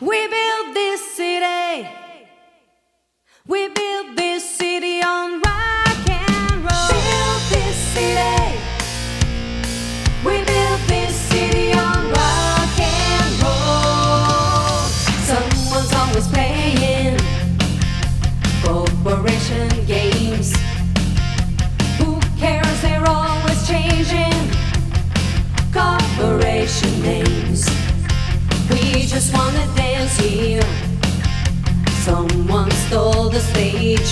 We built this city. We built this city on rock and roll. Built this city. We built this city on rock and roll. Someone's always playing corporation games. Who cares? They're always changing corporation names. We just wanna dance here. Someone stole the stage.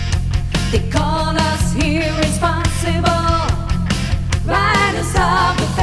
They call us irresponsible riders of the